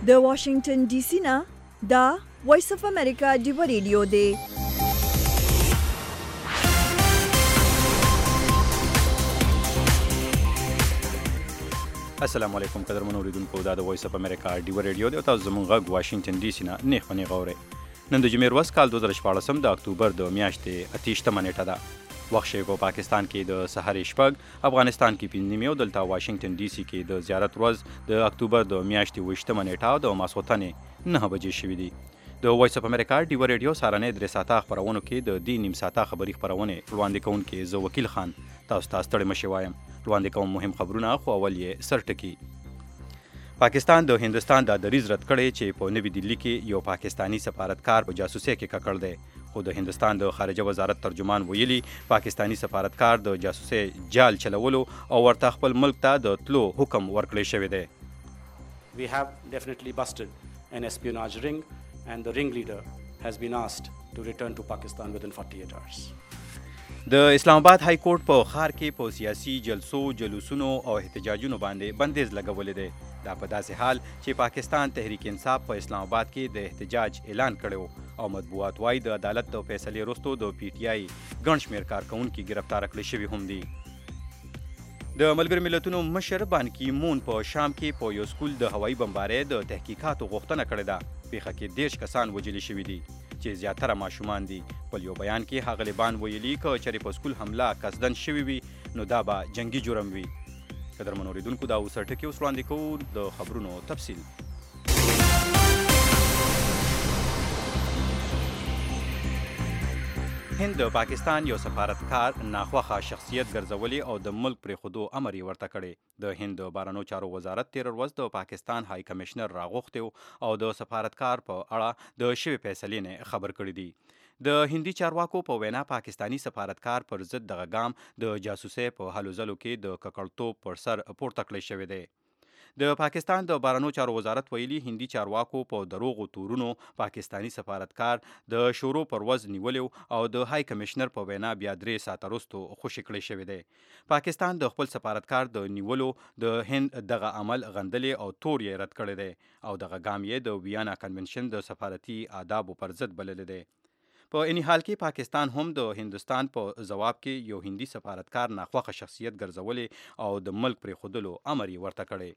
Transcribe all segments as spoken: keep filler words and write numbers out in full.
د واشنگټن ډي سي نه دا وایس اف امریکا ډیو ریډیو دی. السلام علیکم قدرمنو اوریدونکو، دا د وایس اف امریکا ډیو ریډیو دی او تاسو زموږ غږ واشنگټن ډي سي نه نیغ په نیغ اورئ. نن د جمعې ورځ کال دوه زره شپاړسم د اکتوبر د میاشتې اتهشتمه نیټه ده. وخت شی په پاکستان کې د سحر شپږ، افغانستان کې پنځه نیمې او دلته واشنگټن ډي سي کې د زیارت ورځ د اکتوبر د میاشتې اوویشتمه نیټه د ماسخوتن نهه بجې شوي دي. د وایس اف امریکا ډیو ریډیو سهارنۍ درې ساعته خپرونو کې د دې نیم ساعته خبري خپرونې وړاندې کوونکی زه وکیل خان تاسو ته ستړی مشې وایم. وړاندې کوم مهم خبرونه، خو اول یې سرټکي. پاکستان د هندستان دا دریځ رد کړی چې په نوي دلی کې یو پاکستانی سفارتکار په جاسوسۍ کې ککړ دی، خو د هندستان د خارجه وزارت ترجمان ویلي پاکستانی سفارتکار د جاسوسۍ جال چلولو او ورته خپل ملک ته د تلو حکم ورکړی شوی دی. We have definitely busted an espionage ring and the ringleader has been asked to return to Pakistan within forty-eight hours. د اسلام آباد های کورټ په ښار کې په سیاسي جلسو، جلوسونو او احتجاجونو باندې بندیز لګولی دی. دا په داسې حال چې پاکستان تحریک انصاف په اسلام آباد کې د احتجاج اعلان کړی او مطبوعات وایي د عدالت د فیصلې وروسته د پی ټی آی ګڼ شمېر کارکوونکي ګرفتاره کړي شوي هم دي. د ملګرو ملتونو مشر بان کی مون په شام کې په یو سکول د هوایي بمبارۍ د تحقیقاتو غوښتنه کړې ده. پیښه کې دېرش کسان وژلي شوي دي چې زیاتره ماشومان دي. په یو بیان کې ښاغلي بان ویلي که چېرې په سکول حمله قصدن شوې وي نو دا به جنګي جرم وي. قدرمنو اورېدونکو، دا اوس ټکي اوس وړاندې کوو د خبرونو تفصیل. هند د پاکستان یو سفارتکار ناخوښه شخصیت ګرځولي او د ملک پرېښودو امر یې ورته کړی. د هند د بهرنیو چارو وزارت تېره ورځ د پاکستان های کمشنر راغوښتی او د سفارتکار په اړه د شوې فیصلې نه خبر کړی دی. د هندي چارواکو په وینا پاکستانی سفارتکار پر ضد دغه ګام د جاسوسۍ په هلو ځلو کې د ککړتوب پر سر پورته کړی شوی دی. د پاکستان د بهرنیو چارو وزارت ویلي هندي چارواکو په دروغو تورونو پاکستانی سفارتکار د شورو پر ورځ نیولی او د های کمشنر په وینا بیا درې ساعته وروستو خوشي کړی شوی دی. پاکستان د خپل سفارتکار د نیولو د هند دغه عمل غندلی او تور یې رد کړی دی او دغه ګام یې د ویانا کنونشن د سفارتي آدابو پر ضد بللی دی. په اینی حال کې پاکستان هم د هندوستان په ځواب کې یو هندي سفارتکار ناخوښه شخصیت ګرځولی او د ملک پرېښودلو امر یې ورته کړی.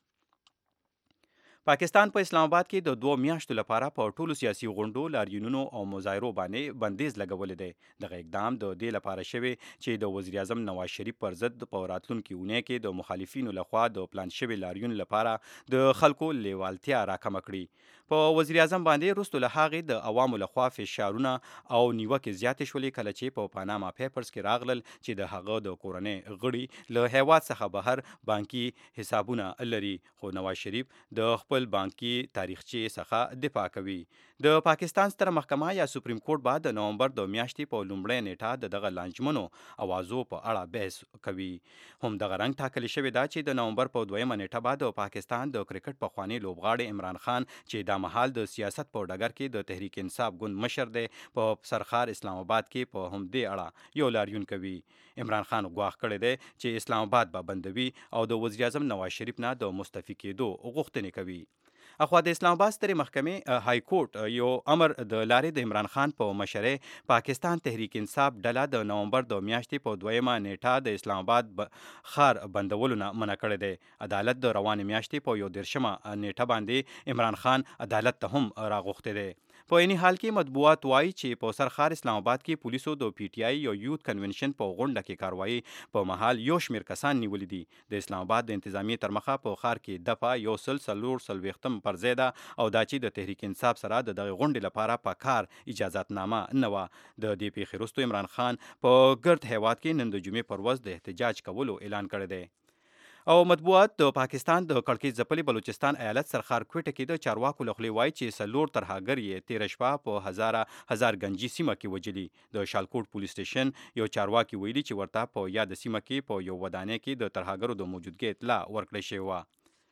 پاکستان په اسلام آباد کې د دوه میاشتو لپاره په ټولو سیاسي غونډو، لاریونونو او مظاهرو باندې بندیز لګولی دی. دغه اقدام د دې لپاره شوی چې د وزیر اعظم نواز شریف پر ضد په راتلونکي اونۍ کې د مخالفینو لخوا د پلان شوي لاریون لپاره د خلکو لیوالتیا راکمه کړي. په وزیر اعظم باندې وروستو له هغې د عوامو لخوا فشارونه او نیوکې زیاتې شولې کله چې په پاناما پیپرز کې راغلل چې د هغه د کورنۍ غړي له هیواد څخه بهر بانکي حسابونه لري، خو نواز شریف د خپل بانکي تاریخچې څخه دفاع کوي. د پاکستان ستره محکمه یا سپریم کورټ به د نومبر د میاشتې په لومړۍ نیټه د دغه لانجمنو اوازو په اړه بحث کوي. هم دغه رنګ ټاکلې شوې ده چې د نومبر په دویمه نیټه به د پاکستان د کرکټ پخوانی لوبغاړی عمران خان چې دا مهال د سیاست په ډګر کې د تحریک انصاف ګوند مشر دی، په سرخار اسلام آباد کې په همدې اړه یو لاریون کوي. عمران خان ګواښ کړی دی چې اسلام آباد به بندوي او د وزیر اعظم نواز شریف نه د مستعفي کېدو غوښتنې کوي. اخوا د اسلام آباد سترې محکمې های کورټ یو امر د لارې د عمران خان په مشرۍ پاکستان تحریک انصاف ډله د نومبر د میاشتې په دویمه نیټه د اسلام آباد ښار بندولو نه منع کړی دی. عدالت د روانې میاشتې په یو دېرشمه نیټه باندې عمران خان عدالت ته هم راغوښتی دی. په اینی حال کې مطبوعات وایي چې په سرخار اسلام آباد کې پولیسو د پی ټی آی یو یوت کنونشن په غونډه کې کاروایي په مهال یو شمېر کسان نیولي دي. د اسلام آباد د انتظامیې تر مخه په ښار کې دفعه یو سل څلور څلوېښتم پر ځای ده او دا چې د تحریک انصاف سره د دغې غونډې لپاره په کار اجازتنامه نه وه. د دې پیښې وروسته عمران خان په ګرد هیواد کې نن د جمعې پر ورځ د احتجاج کولو اعلان کړی دی. او مطبوعات د پاکستان د کړکېچ ځپلي بلوچستان ایالت سرخار کوټه کې د چارواکو له خولې وایي چې څلور ترهګر یې تېره شپه په هزاره هزار ګنجي سیمه کې وجلي. د شالکوټ پولیس سټیشن یو چارواکي ویلي چې ورته په یاده سیمه کې په یو ودانۍ کې د ترهګرو د موجودګۍ اطلاع ورکړی شوې وه.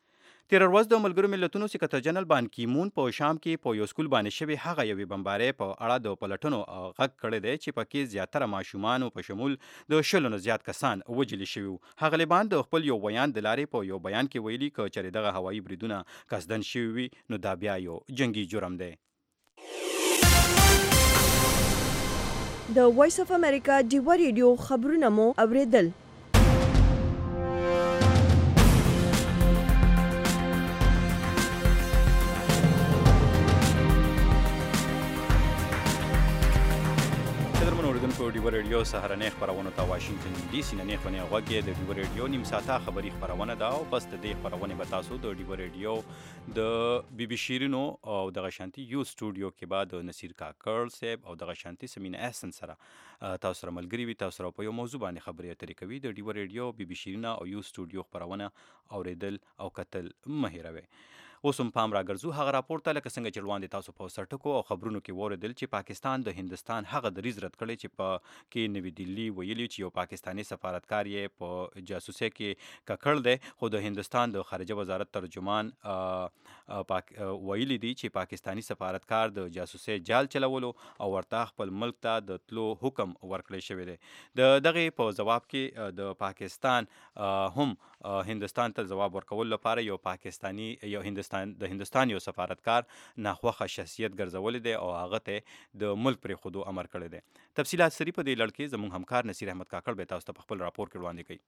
تیره ورځ د ملګرو ملتونو سکرتر جنرال بان کی مون په شام کې په یو سکول باندې شوې هغه یوې بمبارۍ په اړه د پلټنو غږ کړی دی چې پکې زیاتره ماشومانو په شمول د شلو نه زیات کسان وجلي شوي وو. هغه لیبان د خپل یو بیان د لارې په یو بیان کې ویلي که چېرې دغه هوایي بریدونه قصدن شوي وي نو دا بیا یو جنگي جرم دی. د وایس اف امریکا ډیوه ریډیو خبرونه مو اوریدل. په ډیوه ریډیو سهارنۍ خپرونو ته واشنگټن ډي سي نه نیغ په نیغ غوږ کې د ډیوه ریډیو نیم ساعته خبري خپرونه ده او پس د دې خپرونې به تاسو د ډیوه ریډیو د بي بي شیرینو او دغه شانتي یو سټوډیو کې به د نصیر کاکړ صاحب او دغه شانتي سمینه احسن سره تاسو سره ملګري وي. تاسو سره په یو موضوع باندې خبرې اترې کوي. د ډیوه ریډیو بي بي شیرینه او یو سټوډیو خپرونه اوریدل او کتل مه هیروئ. اوس هم پام راګرځو هغه راپور ته لکه څنګه چې وړاندې تاسو په سرټکو او خبرونو کې واوریدل چې پاکستان د هندستان هغه دریځ رد کړی چې په کې نوی دلی ویلي چې یو پاکستانی سفارتکار یې په جاسوسۍ کې ککړ دی. خو د هندستان د خارجه وزارت ترجمان پاک ویلي دی چې پاکستانی سفارتکار د جاسوسۍ جال چلولو او ورته خپل ملک ته د تلو حکم ورکړی شوی دی. د دغه په جواب کې د پاکستان هم هندستان ته جواب ورکول لپاره یو پاکستانی یو هندستان د هندستان یو سفارتکار ناخوښه شخصیت ګرځولی دی او هغه ته د ملک پرېښودو امر کړی دی. تفصیلات سری په دې لړ کې زموږ همکار نصیر احمد کاکړ به تاسو ته په خپل راپور کې وړاندې کوي.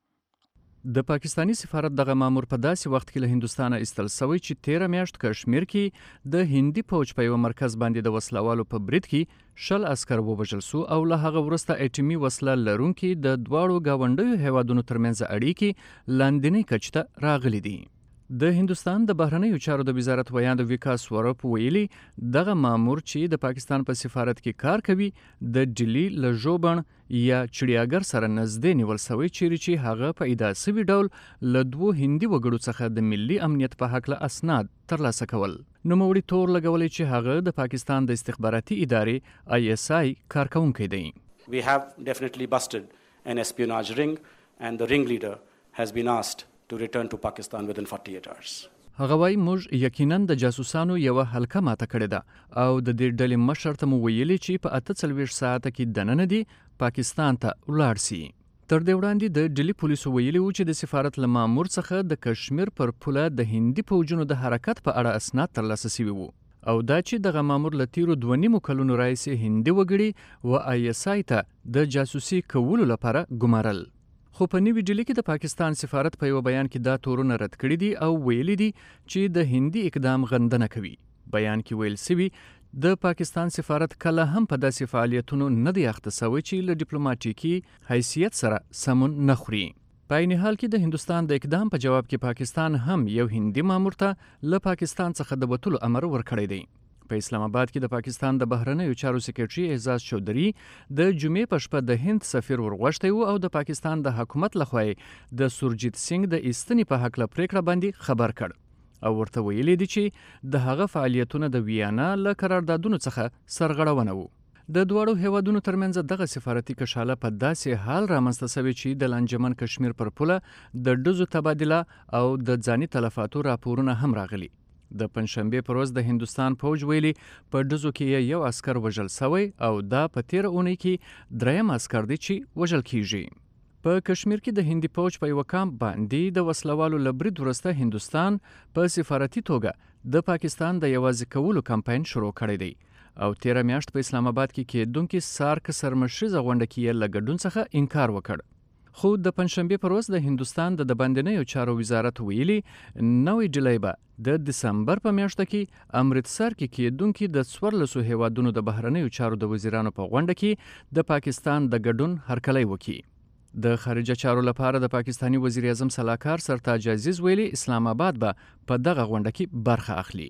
د پاکستانی سفارت دغه مامور په داسې وخت کې له هندستانه ایستل سوی چې تیره میاشت کشمیر کې د هندي فوج په یو مرکز باندې د وسلوالو په برید کې شل عسکر ووژل سو او له هغه وروسته اټومي وسله لرونکي د دواړو ګاونډیو هیوادونو ترمنځ اړیکې لاندنۍ کچې ته راغلي دي. د هندستان د بهرنیو چارو د وزارت ویاند وکاس سوروپ ویلي دغه مامور چې د پاکستان په سفارت کې کار کوي د ډیلی له ژوبڼ یا چړیاګر سره نږدې نیول سوی چیرې چې هغه په ادعا سوي ډول له دوو هندي وګړو څخه د ملي امنیت په هکله اسناد ترلاسه کول. نوموړي تور لګولی چې هغه د پاکستان د استخباراتي ادارې آی اس آی کارکونکی دی. We have definitely busted an espionage ring and the ringleader has been asked to return to Pakistan within forty-eight hours. هغه وایي موږ یقینا د جاسوسانو یوه حلقه ماته کړې ده او د دې ډلې مشر ته مو ویلي چې په اته څلوېښت ساعته کې دننه دي پاکستان ته ولاړ سي. تر دې وړاندې د ډیلی پولیسو ویلي وو چې د سفارت له مامور څخه د کشمیر پر پوله د هندي فوجونو د حرکت په اړه اسناد ترلاسه سوي وو او دا چې دغه مامور له تیرو دوه نیمو کلونو راهیسې هندي وګړي و آی اس آی ته د جاسوسي کولو لپاره ګمارل. خو په نیوی ډیلی کې د پاکستان سفارت په یو بیان کې دا تورونه رد کړي دي او ویلي دي چې د هندي اقدام غندنه کوي. بیان کې ویل سوي د پاکستان سفارت کله هم په داسې فعالیتونو نه دی اخته سوی چې له ډیپلوماټیکي حیثیت سره سمون نه خوري. په عین حال کې د هندستان د اقدام په جواب کې پاکستان هم یو هندي مامور ته له پاکستان څخه د وتلو امر ورکړی دی. په اسلام آباد کې د پاکستان د بهرنیو چارو سکرټري اعزاز چودھری د جمعې په شپه د هند سفیر ورغوښتی و او د پاکستان د حکومت لخوا د سورجیت سنگ د ایستنې په هکله پریکړه باندې خبر کړ او ورته ویلي دي چې د هغه فعالیتونه د ویانا له قراردادونو څخه سرغړونه وو. د دواړو هیوادونو ترمنځ دغه سفارتي کشاله په داسې حال رامنځته سوې چې د لانجمن کشمیر پر پوله د ډزو تبادله او د ځاني تلفاتو راپورونه هم راغلي. د پنځشنبې پر ورځ د هندستان فوج ویلي په ډزو کې یو عسکر وژل سوی او دا په تیره اونۍ کې دریم عسکر دی چې وژل کیږي. په کشمیر کې د هندي فوج په یو کامپ باندې د وسلوالو له برید وروسته هندوستان په سفارتي توګه د پاکستان د یوازې کولو کمپاین شروع کړی دی او تیره میاشت په اسلام آباد کې کېدونکي سارک سرمشریزه غونډه کې یې له ګډون څخه انکار وکړ. خو د پنځشنبې پر ورځ د هندوستان د باندنیو چارو وزارت ویلي نوې ډلې به د دسمبر په میاشت کې امرتسر کې کېدونکي د څوارلسو هیوادونو د بهرنیو چارو د وزیرانو په غونډه کې د پاکستان د ګډون هرکلی وکړي. د خارجه چارو لپاره د پاکستانی وزیر اعظم سلاکار سرتاج عزیز ویلي اسلام آباد به په دغه غونډه کې برخه اخلي.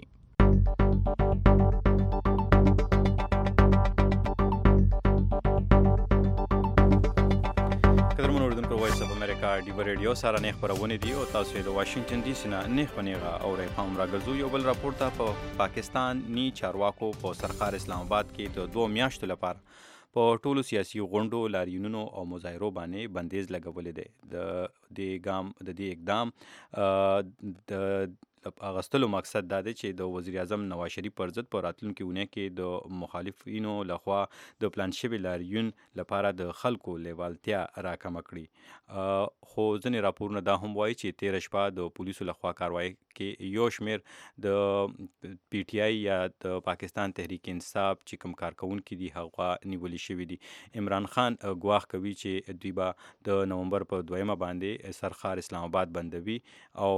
ډیوه ریډیو سره نه خبرونه دي او تاسو د واشنگټن ډي سي نه نه خبرونه اورئ. پام راګرځو یو بل راپور ته په پاکستاني چارواکو په سرخار اسلام آباد کې د دوه میاشتو لپاره په ټولو سیاسي غونډو لاریونونو او مظاهرو باندې بندیز لګولې ده. د دې ګام د دې اقدام د اغستلو مقصد دا دی چې د وزیر اعظم نواز شریف پر ضد په راتلونکي اونۍ کې د مخالفینو لخوا د پلان شوي لاریون لپاره د خلکو لیوالتیا راکمه کړي. خو ځینې راپورونه دا هم وایي چې تېره شپه د پولیسو لخوا کاروایی کې یو شمېر د پی ټي آی یا د پاکستان تحریک انصاف چې کوم کارکونکي دي هغه نیولي شوي دي. عمران خان ګواښ کوي چې دوی به د نومبر په دویمه باندې سرخار اسلام آباد بندوي او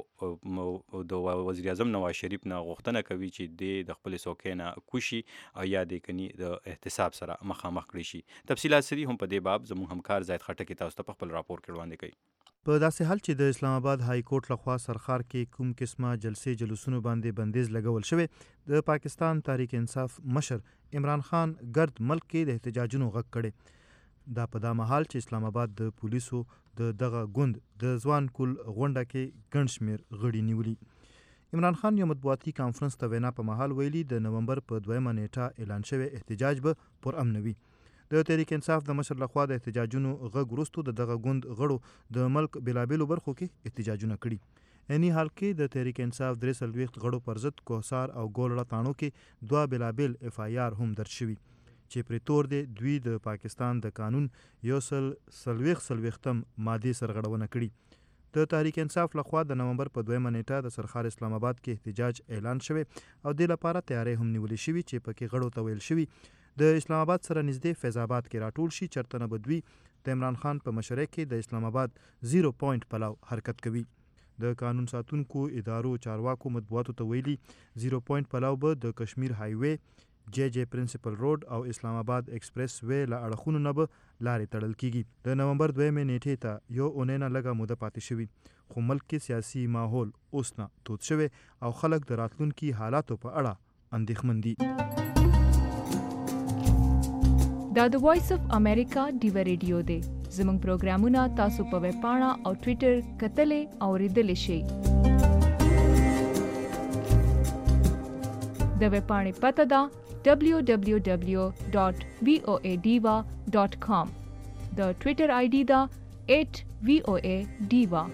د وزیر اعظم نواز شریف نه غوښتنه کوي چې د د خپل څوکۍ نه کوشي او یا د کني د احتساب سره مخامخ کړي شي. تفصیلات سری هم په دې باب زموږ همکار زاید خټک تاسو ته په خپل راپور کې وړاندې کوي. په داسې حال چې د اسلام آباد های کورټ لخوا سرخار کې کوم قسمه جلسې جلوسونو باندې بندیز لګول شوی، د پاکستان تحریک انصاف مشر عمران خان ګرد ملک کې د احتجاجونو غږ کړي. دا په دا مهال چې اسلام آباد د پولیسو د دغه ګوند د ځوان کول غونډه کې ګڼ شمېر غړي نیولي. عمران خان یو مطبوعاتي کانفرنس ته وینا په مهال ویلي د نومبر په دویمه نیټه اعلان شوی احتجاج به پرامن وي. د تحریک انصاف د مشر لخوا د احتجاجونو غږ وروسته د دغه ګوند غړو د ملک بېلابېلو برخو کې احتجاجونه کړي. عیني حال کې د تحریک انصاف درې څلوېښت غړو پر ضد کوهسار او ګولړه تاڼو کې دوه بېلابېل اف آی آر هم درج شوي چې پرې تور دی دوی د پاکستان د قانون یو سل څلوېښت څلوېښتم مادې سرغړونه کړي. د تحریک انصاف لخوا د نومبر په دویمه نیټه د سرخار اسلام آباد کې احتجاج اعلان شوی او د لپاره تیاری هم نیولې شوی چې پکې غړو ته ویل شوی د اسلام آباد سره نږدې فیض آباد کې راټول شي، چرته نه به دوی د عمران خان په مشرۍ کې د اسلام آباد زیرو پوینټ پلو حرکت کوي. د قانون ساتونکو ادارو چارواکو مطبوعاتو ته ویلي زیرو پوینټ پلو به د کشمیر های وی، جے جے پرنسپل روډ او اسلام آباد ایکسپریس وی له اړخونو نه به لارې تړل کیږي. د نومبر دویمې نیټې ته یو اونۍ نه لږه موده پاتې شوي، خو ملک کې سیاسي ماحول اوس نه تود شوی او خلک د راتلونکي حالاتو په اړه اندېښمن دي. دا د وایس اف امریکا ډیوه ریډیو دی. زموږ پروګرامونه تاسو په ویب پاڼه او ټوئیټر کتلې او اوریدلې شئ. د ویب پاڼې پته ده دبلیو دبلیو دبلیو ډاټ وی او ای ډیوا ډاټ کام. د ټوئیټر آی ډي ده ایٹ وی او ای ډیوا.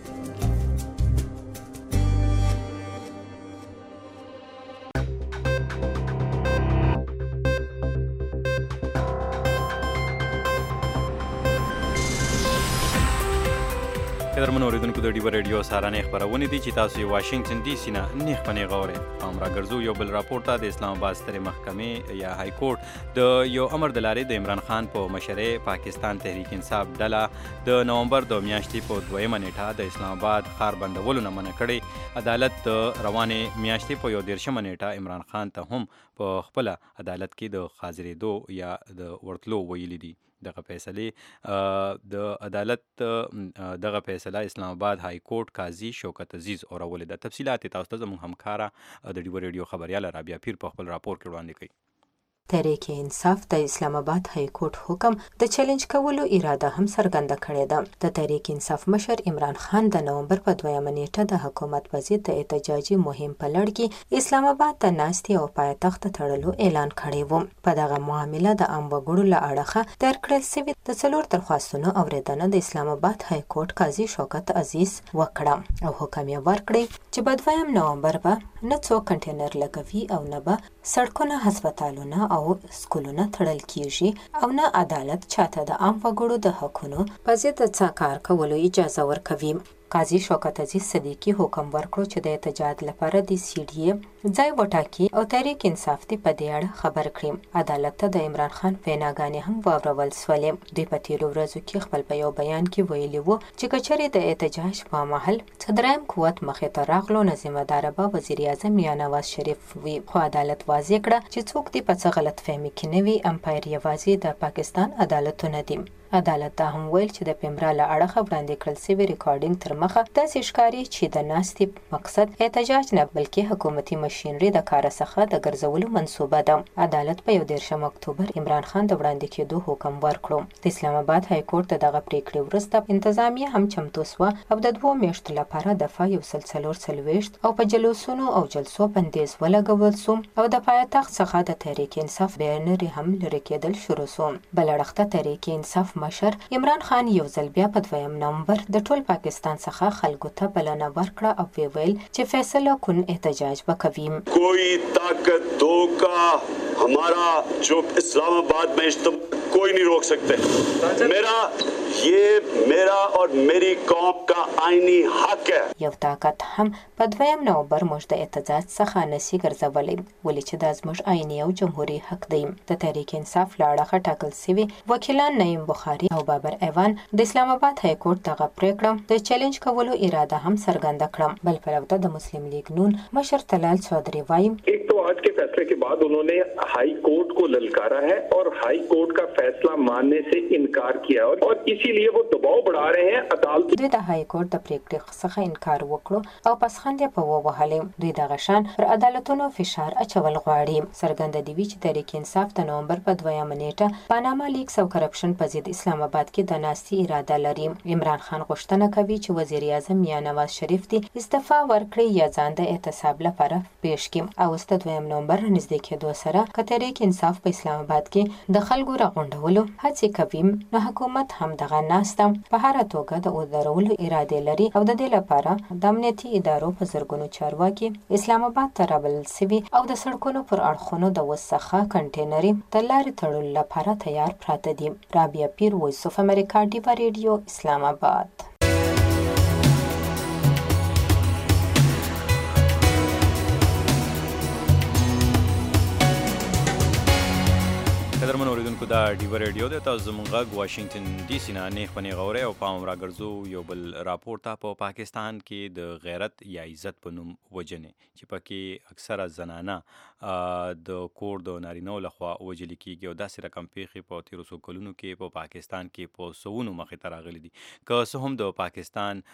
قدرمنو اوریدونکو د ډیوه ریډیو سهارنۍ خپرونې دي چې تاسو یې واشنګټن ډي سي نه نیغ په نیغه اورئ. پام راګرځو یو بل راپور ته. د اسلام آباد سترې محکمې یا های کورټ د یو امر د لارې د عمران خان په مشرۍ پاکستان تحریک انصاف ډله د نومبر د میاشتې په دویمه نیټه د اسلام آباد ښار بندولو نه منع کړی. عدالت د روانې میاشتې په یو دېرشمه نیټه عمران خان ته هم په خپله عدالت کې د حاضرېدو یا د ورتلو ویلي دي. دغه فیصلې د عدالت دغه فیصله اسلام آباد های کورټ قاضي شوکت عزیز اورولې ده. تفصیلات تاسو ته زموږ همکاره د ډیوه ریډیو خبریاله رابعه پیر په خپل راپور کې وړاندې کوي. تحریک انصاف د اسلام آباد های کورټ حکم د چیلنج کولو اراده هم څرګنده کړې ده. د تحریک انصاف مشر عمران خان د نومبر په دویمه نیټه د حکومت په ضد د احتجاجي مهم په لړ کې اسلام آباد ته ناستې او پایتخت تړلو اعلان کړی و. په دغه معامله د عام وګړو له اړخه درکړل سوي د څلور درخواستونو اوریدنه د اسلام آباد های کورټ قاضي شوکت عزیز وکړه او حکم یې ورکړی چې په دویم نومبر به نه څوک کنټینر لګوي او نه به سړکونه، هسپتالونه او سکولونه تړل کیږي او نه عدالت چاته د عام وګړو د حقونو په ضد څه کار کولو اجازه ورکوي. قاضي شوکت عزیز صدیقي حکم ورکړو چې د احتجاج لپاره د سی ډي ای ځای وټاکي او تحریک انصاف ته په دې اړه خبر کړي. عدالت ته د عمران خان ویناګانې هم واورول سولې. دوی په تیرو ورځو کې خپل په یو بیان کې ویلي وو چې کچرې د احتجاج په مهال صدراعظم قوت مخې ته راغلو نه ذمہ دار به وزیر اعظم یا نواز شریف وي. خو عدالت واضح کړه چې څوک دې په څه غلط فهمي کې نه وي. امپایر یوازې د پاکستان عدالتونه دي. عدالت ته هم ویل چې د پیمرا له اړخه وړاندې کړل سوي ریکارډینګ تر مخه داسې ښکاري چې د ناستې مقصد احتجاج نه بلکې حکومتي مشینري د کار څخه د ګرځولو منصوبه ده. عدالت په یو دېرشم اکتوبر عمران خان د وړاندې کېدو حکم ورکړو. د اسلام آباد های کورټ دغه پریکړې وروسته انتظامیه هم چمتو سوه او د دوو میاشتو لپاره دفعه یو سل څلور څلوېښت او په جلوسونو او جلسو بندیز ولګول سو او د پایتخت څخه د تحریک انصاف بینري هم لرې کېدل شروع سو. بل اړخ ته تحریک انصاف مشر عمران خان یو ځل بیا په دویم نومبر د ټول پاکستان څخه خلکو ته بلنه ورکړه او وی ویل چې فیصله کن احتجاج وکوي. کوئی طاقت دو کا ہمارا جو اسلام آباد میں کوئی نہیں روک سکتے. میرا یہ میرا اور میری قوم کا آئینی حق ہے. یو طاقت هم په دویم نومبر موږ د احتجاج څخه نسی ګرځولی ولې چې دا زموږ آئیني او جمهوري حق دی. د تحریک انصاف له اړخه ټاکل سوي وکیلان نعیم بخاري او بابر ایوان د اسلام آباد های کورټ دغه پریکړه د چیلنج کولو اراده هم څرګنده کړه. بل پلوته د مسلم لیگ نون مشر طلال چودھری وايي ایک تو آج کے فیصلے کے بعد انہوں نے ہائی کورٹ کو للکارا ہے اور ہائی کورٹ کا فیصلہ ماننے سے انکار کیا اور اسی لیے وہ دباؤ بڑھا رہے ہیں عدالت. دوی د هائی کورټ د پریکړې څخه انکار وکړو او پسخند په ووهلې. دوی د غشان پر عدالتونو فشار اچول غواړي. څرګنده دی چې تحریک انصاف د نومبر په دویمه نیټه پاناما لیکس او کرپشن په ضد اسلام آباد کې د ناستي اراده لري. عمران خان غوښتنه کوي چې وزیر اعظم یا نواز شریف دی استعفا ورکړي یا ځان د احتساب لپاره پیش کړي. او د دویم نومبر نږدې کېدو سره که تحریک انصاف په اسلام آباد کې د خلکو راغونډولو هڅې کوي نو حکومت هم دغه ناسته په هره توګه د ودرولو اراده لري او د دې لپاره د امنیتي ادارو په زرګونو چارواکي اسلام آباد ته رابلل سوي او د سړکونو پر اړخونو د وسخه کنټینري د لارې تړلو لپاره تیار پراته دي. رابعه پیر، وایس اف امریکا، ډیوا ریډیو، اسلام آباد. قدرمن اوریدونکو دا ډیوا ریډیو د تاسو زموږ غږ واشنگټن ډي سي نه نه خپنې غوره او پام راګرځو یو بل راپور ته. په پاکستان کې د غیرت یا عزت په نوم وجنې چې پکې اکثره زنانه د کور د نارینهو لخوا وجلې کېږي او داسې رقم پیښې په تېرو څو کلونو کې په پاکستان کې په سوونو مخې ته راغلي دي. که څه هم د پاکستان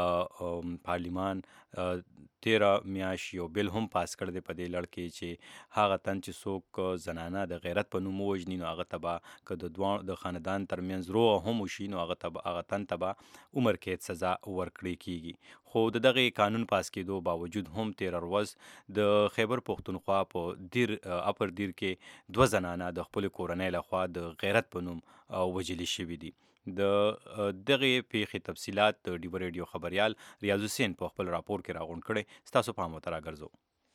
پارلیمان تیره میاشت یو بل هم پاس کړی دی په دې لړ کې چې هغه تن چې څوک زنانه د غیرت په نوم ووژني نو هغه ته به که د دوه د خاندان ترمنځ روغه هم وشي نو هغه ته به هغه تن ته به عمر قید سزا ورکړی کېږي. خو د دغې قانون پاس کېدو باوجود هم تېره ورځ د خیبر پښتونخوا په دیر اپر دیر کې دوه زنانه د خپلې کورنۍ لخوا د غیرت په نوم وجلې شوي دي. د دغې پیښې تفصیلات د ډیوا ریډیو خبریال ریاض حسین په خپل راپور کې راغونډ کړی. ستاسو پام ورته راګرځو.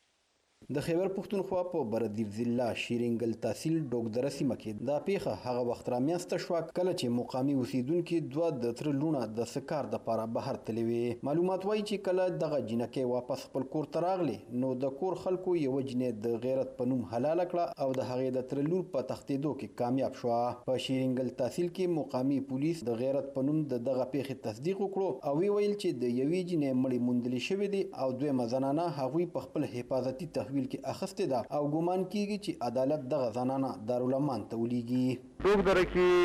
د خیبر پښتونخوا په بردیر ضلع شیرینګل تحصیل ډوګدره سیمه کې دا پیښه هغه وخت رامنځته شوه کله چې مقامي اوسیدونکي دوه د تره لوڼه د سکار دپاره بهر تللې وې. معلومات وایي چې کله دغه جینکۍ واپس خپل کور ته راغلې نو د کور خلکو یوه جینۍ د غیرت په نوم حلاله کړه او د هغې د تره لور په تښتېدو کې کامیاب شوه. په شیرینګل تحصیل کې مقامي پولیس د غیرت په نوم د دغه پیښې تصدیق وکړو او وی ویل چې د یوې جینۍ مړې موندلې شوې دي او دویمه زنانه هغوی په خپل حفاظتي تحویل کې اخیستې ده او ګمان کیږي چې عدالت دغه زنانه دارالامان ته ولیږي. ډوګدره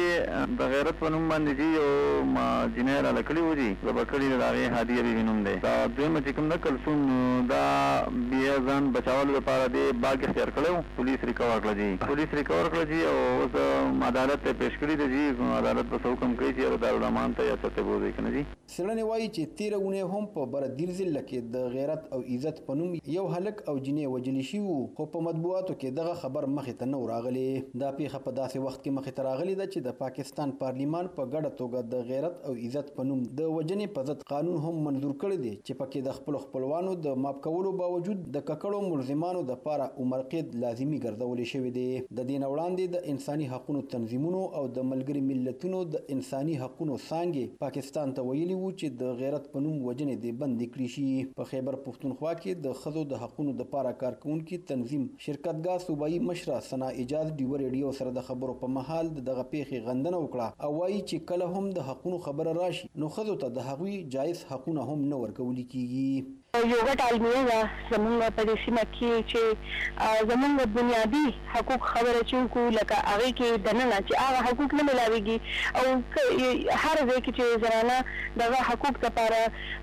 کې د غیرت په نوم باندې چې یو جینۍ راله کړي و دي د به کړي د هغې هادیه بیبي نوم دی. دا دویمه چې کوم ده کلثوم دا بیا ځان بچولو لپاره دې باغ اختیار کړی و. پولیس ریکور کړه جي پولیس ریکور کړه جي او اوس عدالت ته پیش کړي دی جي. عدالت به حکم کوي چې دارالامان ته یا څه ته بوځي که نه جي. څېړنې وایي چې تېره اونۍ هم په بردیر ضلع کې د غیرت او عزت په نوم یو هلک او جینۍ وجلې شوي وو خو په مطبوعاتو کې دغه خبر مخې ته نه و راغلی. دا پیښه په داسې وخت کې مخې ته راغلې ده چې د پاکستان پارلیمان په ګډه توګه د غیرت او عزت په نوم د وجنې په ضد قانون هم منظور کړی دی چې پکې د خپلو خپلوانو د معاف کولو باوجود د ککړو ملزمانو دپاره عمر قید لازمي ګرځولی شوی دی. د دې نه وړاندې د انساني حقونو تنظیمونو او د ملګري ملتونو د انساني حقونو څانګې پاکستان ته ویلي وو چې د غیرت په نوم وجنې دې بندې کړي شي. په خیبر پښتونخوا کې د ښځو د حقونو دپاره کارکوونکي تنظیم شرکتګاه صوبایي مشره ثنا اجاز ډیوا ریډیو سره د خبرو په مهال د دغه پیښې غندنه وکړه او وایي چې کله هم د حقونو خبره راشي نو ښځو ته د هغوی جایز حقونه هم نه ورکولی کیږي. یو غټ المیه ده زمونږ په دې سیمه کې چې زمونږ بنیادي حقوق خبره چې وکړو لکه هغې کې دننه چې هغه حقوق نه میلاویږي او هر ځای کې چې زنانه دغه حقوق دپاره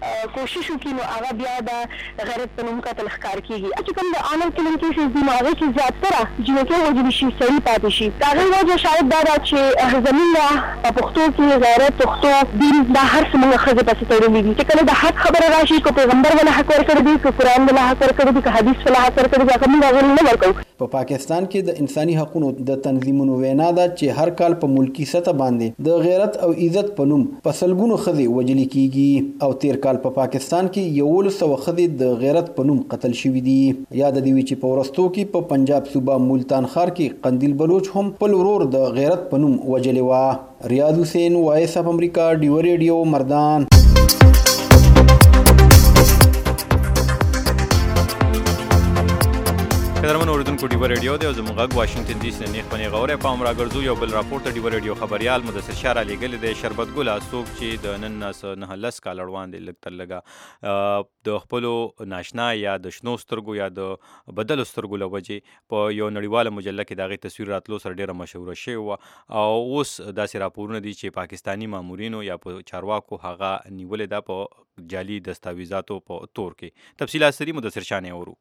کوشش وکړي نو هغه بیا د غیرت په نوم قتل ښکار کېږي. چې کوم د عامل کلم کیسز دي نو هغې کې زیاتره جینکۍ وژلي شي سړي پاتې شي. د هغې وجه شاید دا ده چې زمونږ په پښتو کې غیرت پښتو دین دا هر څه مونږ ښځې پسې تړلي دي چې کله د حق خبره راشي که پیغمبر ولا حق ورکړی دی، که قرآن ولا حق ورکړی دی، که حدیث ولا حق ورکړی دی، هغه موږ هغه نه ورکوو. په پاکستان کې د انساني حقوقو د تنظیمونو وینا ده چې هر کال په ملکی سطح باندې د غیرت او عزت په نوم په سلګونو ښځې وژل کیږي او تیر کال په پاکستان کې یولس سوه ښځې د غیرت په نوم قتل شوي دي. یاد دی چې په ورستو کې په پنجاب صوبه ملتان ښار کې قندیل بلوچ هم خپل ورور د غیرت په نوم وژلی وه. ریاض حسین، وایس اف امریکا، ډیو ریډیو، مردان. قدرمن اوریدونکو، ډیو ریډیو دی او زموږ غږ واشنگټن ډي سي نه نیغ په نیغه اورئ. پام راګرځو یو بل راپور ته. ډیو ریډیو خبریال مدثر شاه رالیږلی دی. شربت ګل څوک چې د نن نه څه نهه لس کاله وړاندې لږ تر لږه د خپلو ناشنا یا د شنو سترګو یا د بدلو سترګو له وجې په یو نړیواله مجله کې د هغې تصویر راتلو سره ډېره مشهوره شوې وه او اوس داسې راپورونه دي چې پاکستاني مامورینو یا په چارواکو هغه نیولې ده په جعلي دستاویزاتو په تور کې. تفصیلات سري مدثر شاه نه اورو.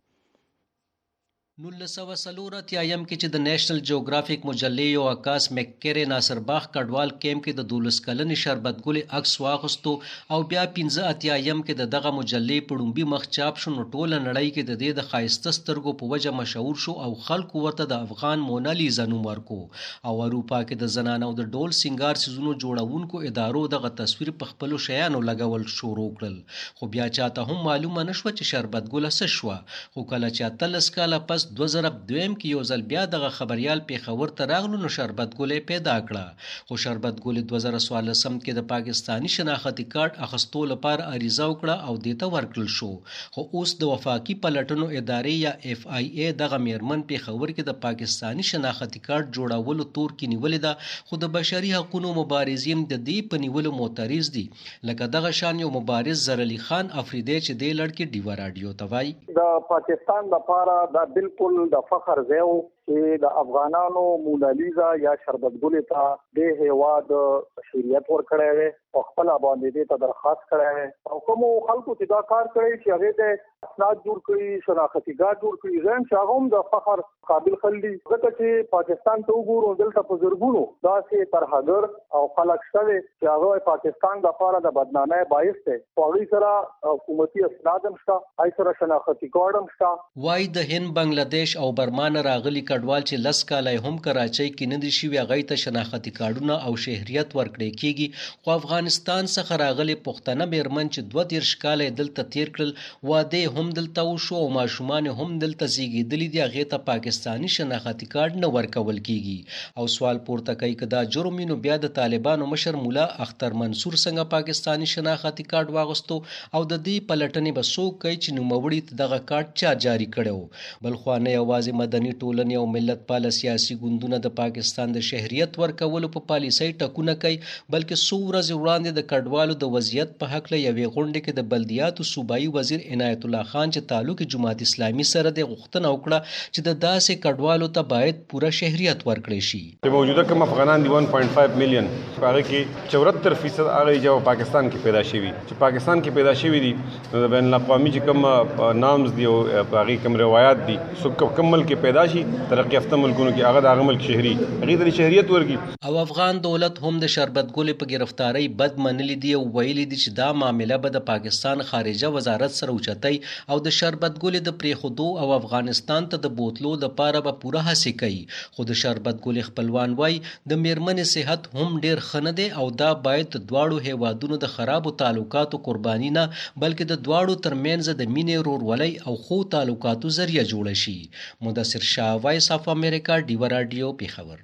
نولس سوه څلور اتیایم کې چې د نیشنل جیوګرافیک مجلې یو عکاس مککرې ناصر باغ کډوال کیمپ کې د دولس کلنې شربت ګلې عکس واخیستو او بیا پنځه اتیایم کې د دغه مجلې په ړومبي مخ چاپ شو، نو ټوله نړۍ کې د دې د ښایسته سترګو په وجه مشهور شو او خلکو ورته د افغان مونالیزا نوم ورکو. او اروپا کې د زنانو د ډول سینګار سیزونو جوړونکو ادارو دغه تصویر په خپلو شیانو لګول شروع کړل، خو بیا چاته هم معلومه نه شوه چې شربت ګله څه شوه. خو کله چې اتلس کاله پس دوه زره دویم کې یو ځل بیا دغه خبریال پېښور ته راغلو، نو شربت ګلې پیدا کړه. خو شربت ګلې دوه زره څوارلسم کې د پاکستاني شناختي کارت اخیستو لپاره عریضه وکړه او دې ته ورکړل شو. خو اوس د وفاقي پلټنو ادارې یا اف آی ای دغه میرمن پېښور کې د پاکستاني شناختي کارت جوړولو تور کې نیولې ده، خو د بشري حقوقو مبارزین د دې په نیولو معترض دي، لکه دغه شان یو مبارز زرعلي خان افریدی چې دې لړ کې ډیوا راډیو ته وایي. د پاکستان لپاره دا بالکل د فخر ځای و چې د افغانانو مونالیزا یا شربت ګلې ته د هیواد شریعت ورکړی دی او خپله باندې دې ته درخواست کړی دی او کومو خلکو چې دا کار کړی چې هغې ته اسناد جوړ کړي، شناختي کارت جوړ کړي، زه یم چې هغه هم د فخر قابل خلک دي، ځکه چې پاکستان ته وګورو دلته په زرګونو داسې ترهګر او خلک شته دی چې هغه پاکستان دپاره د بدنامۍ باعث دی، خو هغوی سره حکومتي اسناد هم شته، هغوی سره شناختي کارت هم شته. وایي د هند، بنګلادیش او برما نه راغلي کډوال چې لس کاله هم کراچۍ کې نه دي شوي، هغوی ته شناختي کارډونه او شهریت ورکړی کېږي. خو افغانستان څخه راغلي پښتنه میرمن چې دوه دېرش کاله یې دلته تېر کړل، واده هم دلته وشو او ماشومان هم دلته زیږېدلي دي، هغې ته پاکستاني شناختي کارډ نه ورکول کېږي. او سوال پورته کوي که دا جرم وي نو بیا د طالبانو مشر مولا اختر منصور څنګه پاکستاني شناختي کارډ واغوستو او د دې پلټنې به څوک کوي چې نوموړي ته دغه کارډ چا جاري کړی و. بل خوا نه یوازې مدني ټولنې او ملت پاله سیاسي ګوندونه د پاکستان د شهریت ورکولو په پالیسۍ ټکونه کوي، بلکې څو ورځې وړاندې د کډوالو د وضعیت په هکله یوې غونډې کې د بلدیاتو صوبایي وزیر عنایت الله خان چې تعلق جماعت اسلامي سره د غوښتنه وکړه چې د داسې کډوالو ته باید پوره شهریت ورکړی شي. چې موجوده کوم افغانان دي ون پوینټ فایو میلیون، په هغې کې چورتر فیصد هغه جو پاکستان کې پیدا شوي چې پاکستان کې پیدا شوي دي، نو د بین الاقوامي چې کوم نامز دي او په هغې کوم روایات دي، څوک کوم ملک کې پیدا شي ترقي یافته ملکونو کې هغه د هغه ملک شهري هغې ته شهریت ورکړي. او افغان دولت هم د شربت ګلې په ګرفتارۍ بد منلی دي او ویلي دي چې دا معامله به د پاکستان خارجه وزارت سره اوچتئ او د شربت ګلې د پرېښودو او افغانستان ته د بوتلو دپاره به پوره هڅې کوي. خو د شربت ګلې خپلوان وایي د میرمنې صحت هم ډېر ښه نه دی او دا باید د دواړو هیوادونو د خرابو تعلقاتو قرباني نه بلکې د دواړو ترمنځ د مینې، ورورولۍ او ښو تعلقاتو ذریعه جوړه شي. مدثر شاه، وایس اف امریکا، ډیوا راډیو، پېښور.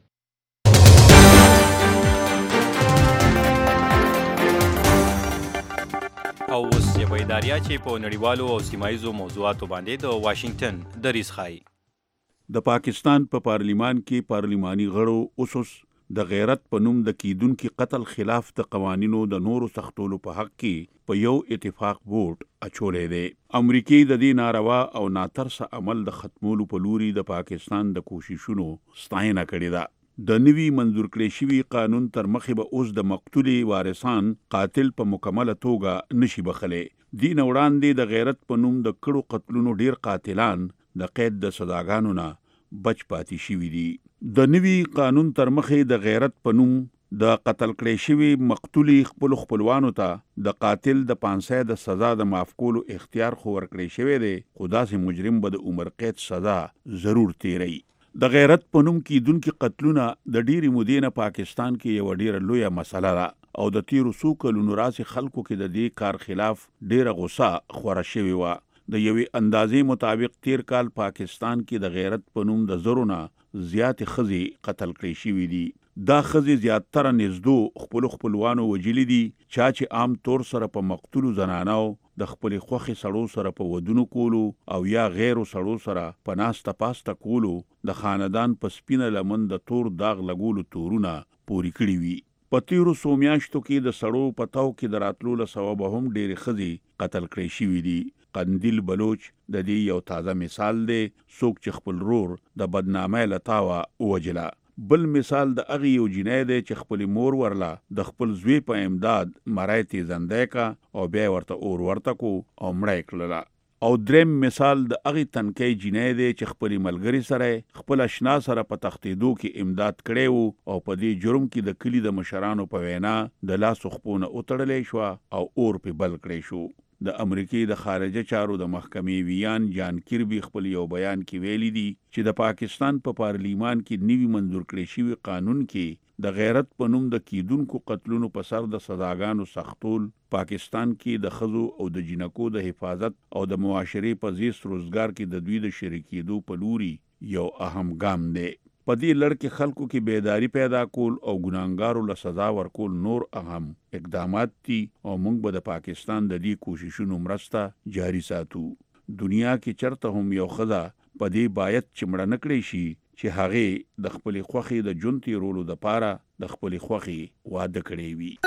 او اوس یوه اداریه چې په نړیوالو او سیمایزو موضوعاتو باندې د واشنگټن دریځ ښایي. د پاکستان په پا پارلیمان کې پارلیماني غړو اسس د غیرت په نوم د کیدونکي قتل خلاف د قوانینو د نورو سختولو په حق کې په یو اتفاق ووټ اچولی دی. امریکای د دې ناروا او ناترسه عمل د ختمولو په لوري د پاکستان د کوششونو ستاینه کړې ده. د نوي منظور کړی شوي قانون تر مخې به اوس د مقتولې وارثان قاتل په مکمله توګه نشي بخلی. دین وړاندې د غیرت په نوم د کړو قتلونو ډیر قاتلان د قید د سزاګانو نه بچ پاتې شوي دي. د نوي قانون تر مخې د غیرت په نوم د قتل کړی شوي مقتولي خپلو خپلوانو ته د قاتل د پانسۍ د سزا د معاف کولو اختیار خو ورکړی شوی دی، خو داسې مجرم به د عمر قید سزا ضرور تیروي. د غیرت په نوم کیدونکي قتلونه د ډېرې مودې نه پاکستان کې یوه ډېره لویه مسله ده او د تیرو څو کلونو راسې خلکو کې د دې کار خلاف ډېره غوسه خوره شوې وه. د یوې اندازې مطابق تیر کال پاکستان کې د غیرت په نوم د زرو نه زیاتې ښځې قتل کړې شوي دي. دا ښځې زیاتره نږدو خپلو خپلوانو وجلي دي، چا چې عام طور سره په مقتولو زنانو د خپلې خوښې سړو سره په ودونو کولو او یا غیرو سړو سره په ناسته پاسته کولو د خاندان په سپینه لمن د تور داغ لګولو تورونه پوري کړي وي. په تیرو څو میاشتو کې د سړو په تاو کې د راتلو له سببه هم ډېرې ښځې قتل کړې شوي دي. قندیل بلوچ د دې یو تازه مثال دی، څوک چې خپل رور د بدنامۍ له تاوه ووجله. بل مثال د هغې یو جینۍ دی چې خپلې مور ورله د خپل زوی په امداد مری تیزندی کا او بیا ورته اور ورته کو او مړی کړله. او دریم مثال د هغې تنکۍ جینۍ دی چې خپلې ملګري سره خپل اشنا سره په تښتېدو کې امداد کړی و او په دې جرم کې د کلي د مشرانو په وینا د لاسو خپو نه وتړلی شوه او اور پې بل کړی شو. د امریکې د خارجه چارو د محکمې ویان جان کیربي خپل یو بیان کې ویلي دي چې د پاکستان په پا پارلیمان کې نوي منظور کړی شوي قانون کې د غیرت په نوم د کیدونکو قتلونو په سر د سزاګانو سختول پاکستان کې د ښځو او د جنکو د حفاظت او د معاشرې په زیست روزګار کې د دوی د شریکېدو په لوري یو اهم ګام دی. په دې لړ کې خلکو کې بیداری پیدا کول او ګناهګارو له سزا ورکول نور اهم اقدامات دي او موږ به د پاکستان د دې کوششونو مرسته جاري ساتو. دنیا کې چرته هم یو ښځه په دې باید چې مړه نه کړی شي چې هغې د خپلې خوښې د ژوند تېرولو دپاره د خپلې خوښې واده کړی وي.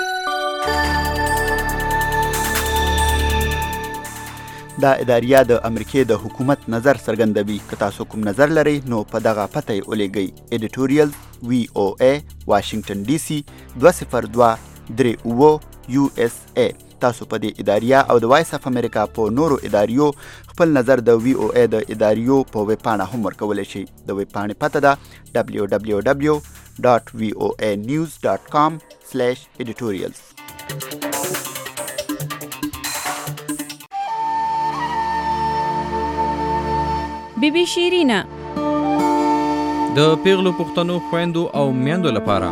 دا اداریه د امریکې د حکومت نظر څرګندوي. که تاسو کوم نظر لرئ نو په دغه پته یې ولیږئ. ایډیټوریل وی او ای واشنگټن ډي سي دوه صفر دوه درې اوه یو اس ای. تاسو په دې اداریه او د وایس اف امریکا په نورو اداریو خپل نظر د وی او ای د اداریو په ویب پاڼه هم ورکولی شئ. د ویب پاڼې پته ده دبلیو دبلیو دبلیو ډاټ وی او ای نیوز ډاټ کام سلیش ایډیټوریلز. بی بی شیرینه د پیغلو پښتنو خويندو او میندو لپاره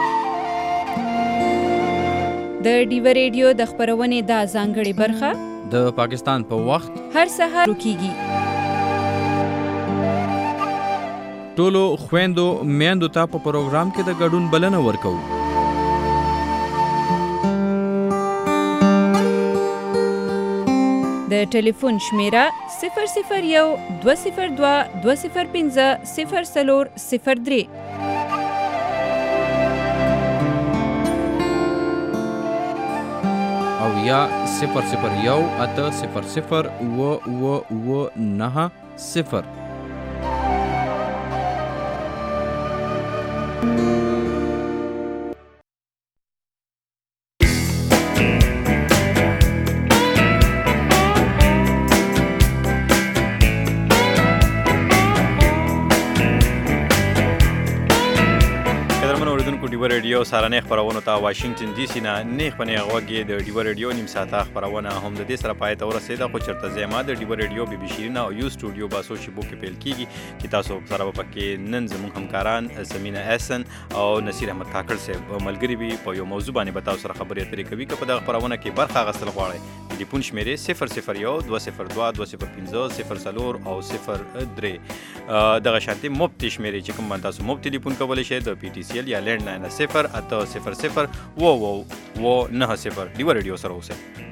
د ډیو ریډیو د خبرونې دا ځانګړې برخه د پاکستان په وخت هر سهار کیږي. ټولو خويندو میندو ته په پروګرام کې د ګډون بلنه ورکوو. د ټلیفون شمیره صفر صفر یو دوه صفر دوه دوه صفر پنځه صفر څلور صفر درې. او یا صفر صفر یو اته صفر صفر اوه اوه اوه نهه صفر. ریډیو سارنې خبرونو ته واشنگټن ډي سي نه نیغ په نیغ غوږ د ډیو ریډیو نیم ساعته خبرونه هم د دې سره پای ته ورسېده. خو چېرته ځای ما د ډیو ریډیو بي بي شیرینه او یو سټوډیو باسو شیبو کې پیل کیږي چې تاسو سره به پکې نن زموږ همکاران سمینه احسن او نصیر احمد کاکړ صاحب ملګري وي. په یو موضوع باندې به تاسو سره خبرې اترې کوي. که په دغه خبرونه کې برخه اخیستل غواړئ ټلیفون شمیرې صفر صفر یو دوه صفر دوه دوه صفر پنځه صفر څلور او صفر درې. دغه شانتي مفت شمیرې چې کوم باندې تاسو مفت ټلیفون کولی شئ د پی ټي سی ال یا لینډ لاین صفر اته صفر صفر و و و نه صفر. ډیو ریډیو سره اوسئ.